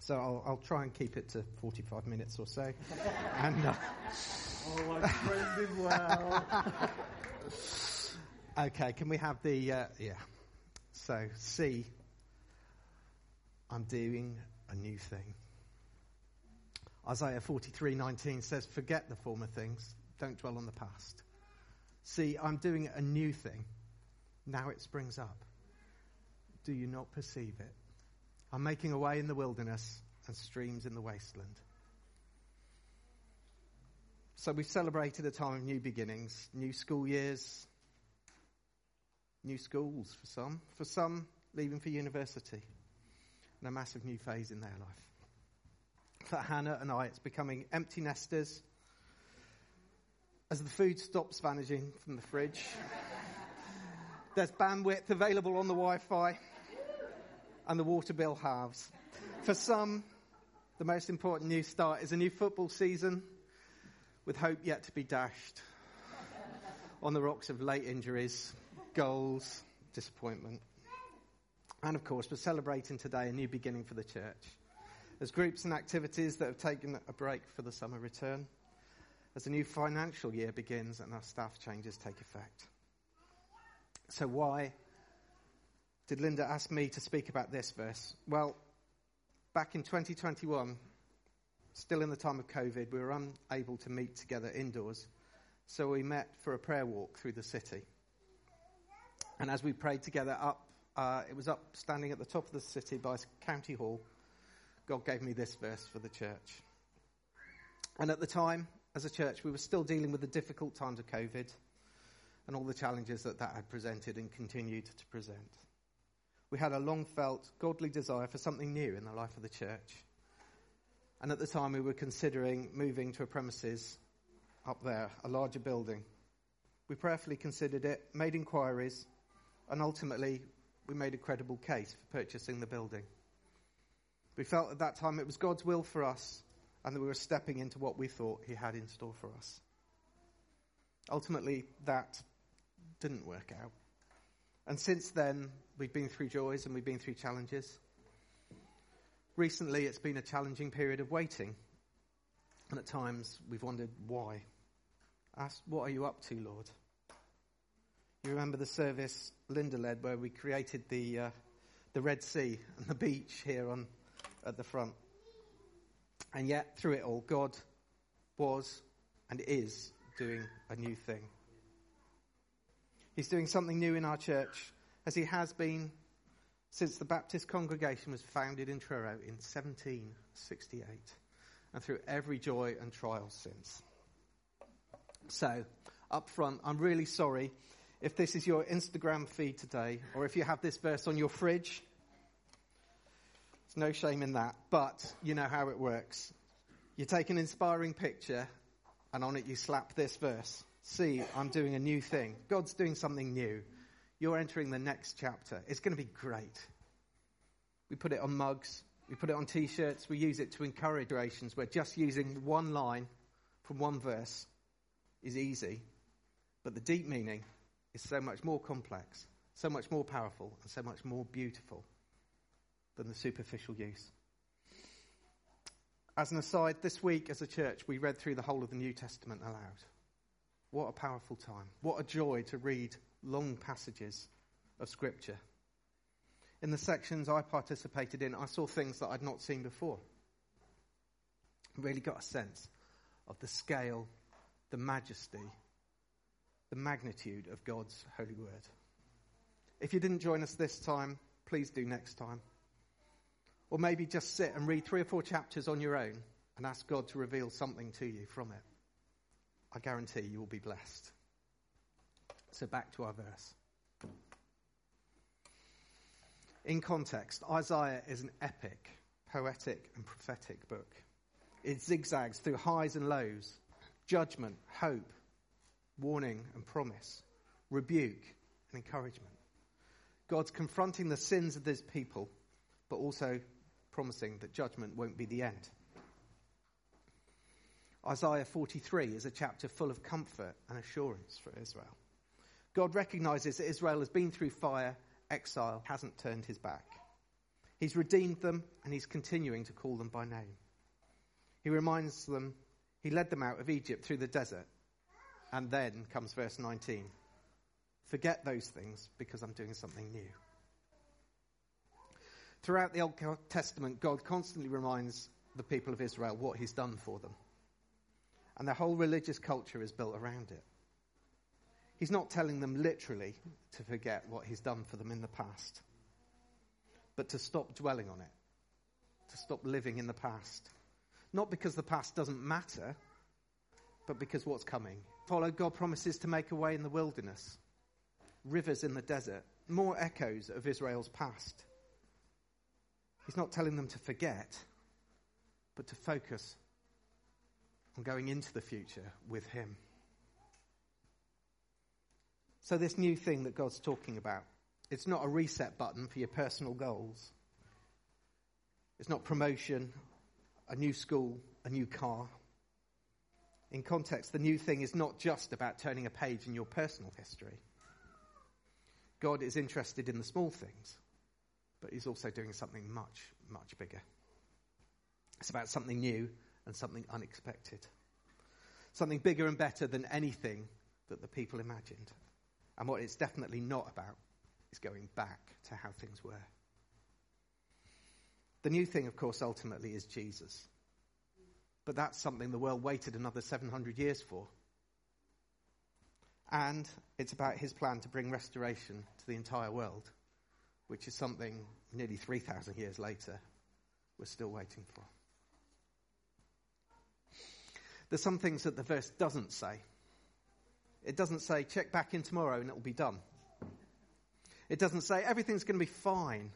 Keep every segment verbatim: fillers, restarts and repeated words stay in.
So I'll, I'll try and keep it to forty-five minutes or so. and uh, Oh, I framed it well. Okay, can we have the, uh, yeah. So, see, I'm doing a new thing. Isaiah forty-three nineteen says, forget the former things, don't dwell on the past. See, I'm doing a new thing. Now it springs up. Do you not perceive it? I'm making a way in the wilderness and streams in the wasteland. So we've celebrated a time of new beginnings, new school years, new schools for some, for some leaving for university, and a massive new phase in their life. For Hannah and I, it's becoming empty nesters as the food stops vanishing from the fridge. There's bandwidth available on the Wi-Fi, and the water bill halves. For some, the most important new start is a new football season with hope yet to be dashed on the rocks of late injuries, goals, disappointment. And of course, we're celebrating today a new beginning for the church. As groups and activities that have taken a break for the summer return, as a new financial year begins and our staff changes take effect. So why did Linda ask me to speak about this verse? Well, back in twenty twenty-one, still in the time of COVID, we were unable to meet together indoors. So we met for a prayer walk through the city. And as we prayed together up, uh, it was up standing at the top of the city by County Hall, God gave me this verse for the church. And at the time, as a church, we were still dealing with the difficult times of COVID and all the challenges that that had presented and continued to present. We had a long-felt godly desire for something new in the life of the church. And at the time, we were considering moving to a premises up there, a larger building. We prayerfully considered it, made inquiries, and ultimately, we made a credible case for purchasing the building. We felt at that time it was God's will for us, and that we were stepping into what we thought he had in store for us. Ultimately, that didn't work out. And since then, we've been through joys and we've been through challenges. Recently, it's been a challenging period of waiting. And at times, we've wondered why. Asked, what are you up to, Lord? You remember the service Linda led where we created the uh, the Red Sea and the beach here on at the front. And yet, through it all, God was and is doing a new thing. He's doing something new in our church, as he has been since the Baptist congregation was founded in Truro in seventeen sixty-eight, and through every joy and trial since. So, up front, I'm really sorry if this is your Instagram feed today, or if you have this verse on your fridge. There's no shame in that, but you know how it works. You take an inspiring picture, and on it you slap this verse. See, I'm doing a new thing. God's doing something new. You're entering the next chapter. It's going to be great. We put it on mugs. We put it on T-shirts. We use it to encourage generations where just using one line from one verse is easy. But the deep meaning is so much more complex, so much more powerful, and so much more beautiful than the superficial use. As an aside, this week as a church, we read through the whole of the New Testament aloud. What a powerful time. What a joy to read long passages of Scripture. In the sections I participated in, I saw things that I'd not seen before. I really got a sense of the scale, the majesty, the magnitude of God's holy word. If you didn't join us this time, please do next time. Or maybe just sit and read three or four chapters on your own and ask God to reveal something to you from it. I guarantee you will be blessed. So back to our verse. In context, Isaiah is an epic, poetic and prophetic book. It zigzags through highs and lows, judgment, hope, warning and promise, rebuke and encouragement. God's confronting the sins of this people, but also promising that judgment won't be the end. Isaiah forty-three is a chapter full of comfort and assurance for Israel. God recognises that Israel has been through fire, exile, hasn't turned his back. He's redeemed them, and he's continuing to call them by name. He reminds them he led them out of Egypt through the desert. And then comes verse nineteen. Forget those things because I'm doing something new. Throughout the Old Testament, God constantly reminds the people of Israel what he's done for them. And their whole religious culture is built around it. He's not telling them literally to forget what he's done for them in the past, but to stop dwelling on it, to stop living in the past. Not because the past doesn't matter, but because what's coming. Follow God promises to make a way in the wilderness, rivers in the desert, more echoes of Israel's past. He's not telling them to forget, but to focus on going into the future with him. So this new thing that God's talking about, it's not a reset button for your personal goals. It's not promotion, a new school, a new car. In context, the new thing is not just about turning a page in your personal history. God is interested in the small things, but he's also doing something much, much bigger. It's about something new and something unexpected. Something bigger and better than anything that the people imagined. And what it's definitely not about is going back to how things were. The new thing, of course, ultimately is Jesus. But that's something the world waited another seven hundred years for. And it's about his plan to bring restoration to the entire world, which is something nearly three thousand years later we're still waiting for. There's some things that the verse doesn't say. It doesn't say, check back in tomorrow and it'll be done. It doesn't say, everything's going to be fine.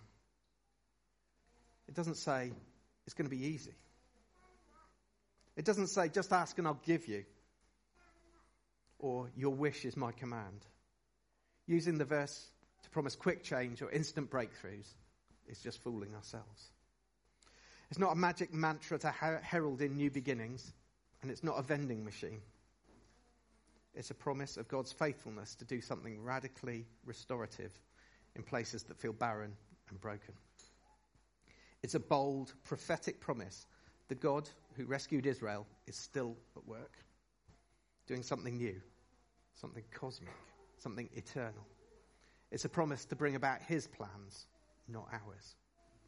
It doesn't say, it's going to be easy. It doesn't say, just ask and I'll give you. Or, your wish is my command. Using the verse to promise quick change or instant breakthroughs is just fooling ourselves. It's not a magic mantra to her- herald in new beginnings, and it's not a vending machine. It's a promise of God's faithfulness to do something radically restorative in places that feel barren and broken. It's a bold, prophetic promise that God, who rescued Israel, is still at work, doing something new, something cosmic, something eternal. It's a promise to bring about his plans, not ours.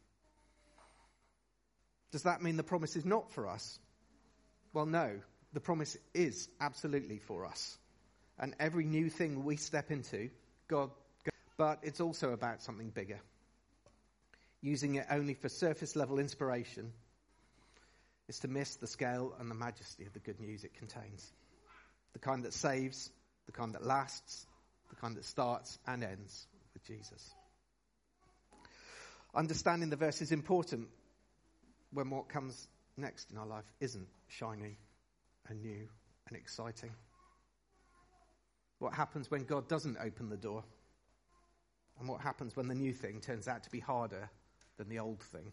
Does that mean the promise is not for us? Well, no. The promise is absolutely for us. And every new thing we step into, God, but it's also about something bigger. Using it only for surface level inspiration is to miss the scale and the majesty of the good news it contains. The kind that saves, the kind that lasts, the kind that starts and ends with Jesus. Understanding the verse is important when what comes next in our life isn't shiny and new and exciting. What happens when God doesn't open the door? And what happens when the new thing turns out to be harder than the old thing?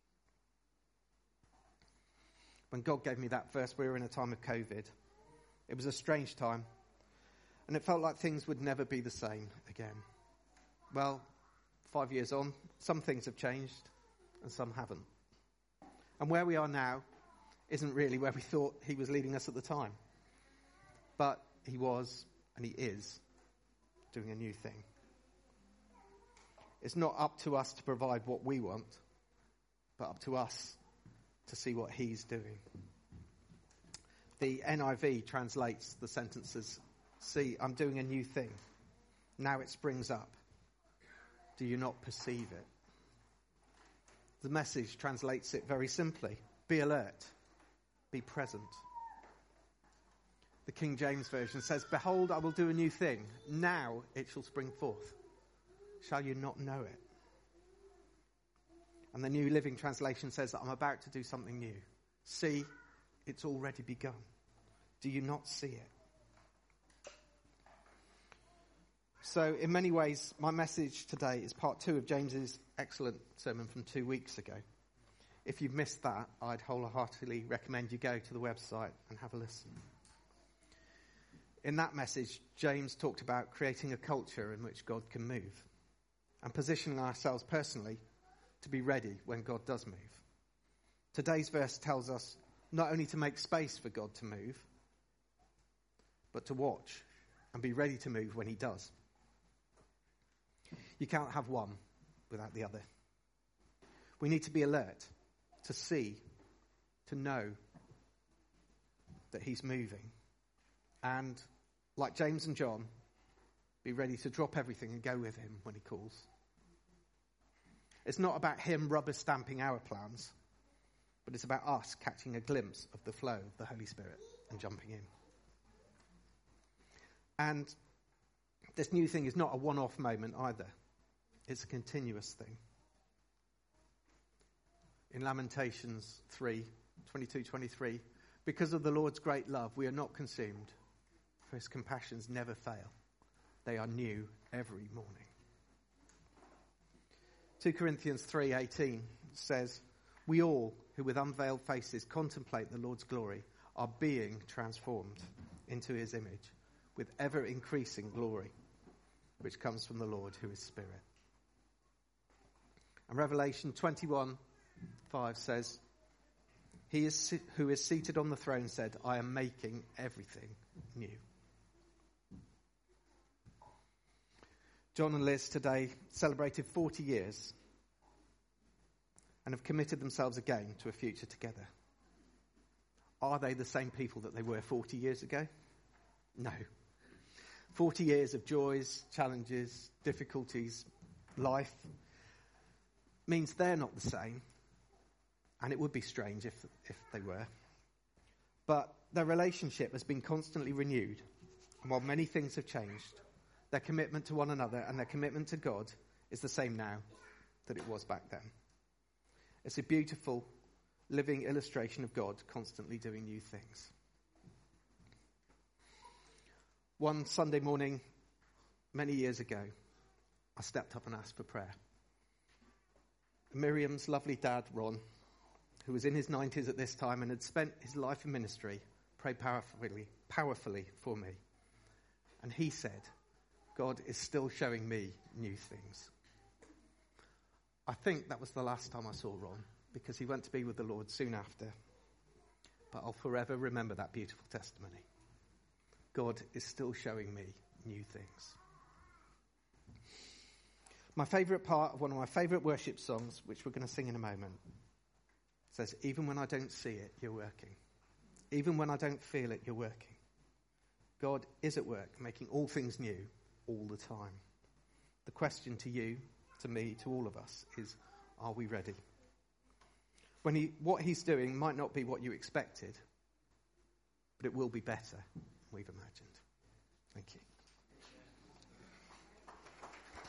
When God gave me that verse, we were in a time of COVID. It was a strange time. And it felt like things would never be the same again. Well, five years on, some things have changed and some haven't. And where we are now isn't really where we thought he was leading us at the time. But he was, and he is, doing a new thing. It's not up to us to provide what we want, but up to us to see what he's doing. The N I V translates the sentences, see, I'm doing a new thing. Now it springs up. Do you not perceive it? The Message translates it very simply. Be alert. Be present. The King James Version says, behold, I will do a new thing. Now it shall spring forth. Shall you not know it? And the New Living Translation says that I'm about to do something new. See, it's already begun. Do you not see it? So, in many ways, my message today is part two of James's excellent sermon from two weeks ago. If you've missed that, I'd wholeheartedly recommend you go to the website and have a listen. In that message, James talked about creating a culture in which God can move and positioning ourselves personally to be ready when God does move. Today's verse tells us not only to make space for God to move, but to watch and be ready to move when he does. You can't have one without the other. We need to be alert, to see, to know that he's moving. And, like James and John, be ready to drop everything and go with him when he calls. It's not about him rubber stamping our plans, but it's about us catching a glimpse of the flow of the Holy Spirit and jumping in. And this new thing is not a one-off moment either. It's a continuous thing. In Lamentations three, twenty-two, twenty-three, because of the Lord's great love, we are not consumed, for his compassions never fail. They are new every morning. Second Corinthians three eighteen says, we all who with unveiled faces contemplate the Lord's glory are being transformed into his image with ever increasing glory, which comes from the Lord who is Spirit. And Revelation twenty-one five says, he is who is seated on the throne said, I am making everything new. John and Liz today celebrated forty years and have committed themselves again to a future together. Are they the same people that they were forty years ago? No. forty years of joys, challenges, difficulties, life means they're not the same. And it would be strange if, if they were. But their relationship has been constantly renewed. And while many things have changed, their commitment to one another and their commitment to God is the same now that it was back then. It's a beautiful, living illustration of God constantly doing new things. One Sunday morning, many years ago, I stepped up and asked for prayer. Miriam's lovely dad, Ron, who was in his nineties at this time and had spent his life in ministry, prayed powerfully, powerfully for me. And he said, God is still showing me new things. I think that was the last time I saw Ron, because he went to be with the Lord soon after. But I'll forever remember that beautiful testimony. God is still showing me new things. My favourite part of one of my favourite worship songs, which we're going to sing in a moment, says, even when I don't see it, you're working. Even when I don't feel it, you're working. God is at work, making all things new all the time. The question to you, to me, to all of us is, are we ready? When he, what he's doing might not be what you expected, but it will be better than we've imagined. Thank you.